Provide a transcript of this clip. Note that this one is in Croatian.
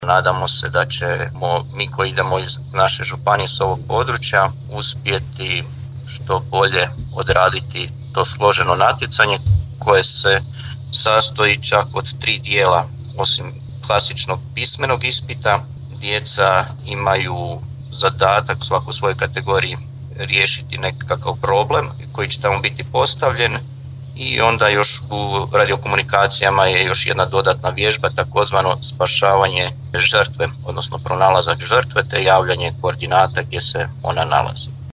Nadamo se da ćemo mi koji idemo iz naše županije s ovog područja uspjeti što bolje odraditi to složeno natjecanje koje se sastoji čak od 3 dijela. Osim klasičnog pismenog ispita, djeca imaju zadatak svako u svojoj kategoriji riješiti nekakav problem koji će tamo biti postavljen i onda još u radiokomunikacijama je još jedna dodatna vježba, takozvano spašavanje žrtve, odnosno pronalazak žrtve te javljanje koordinata gdje se ona nalazi.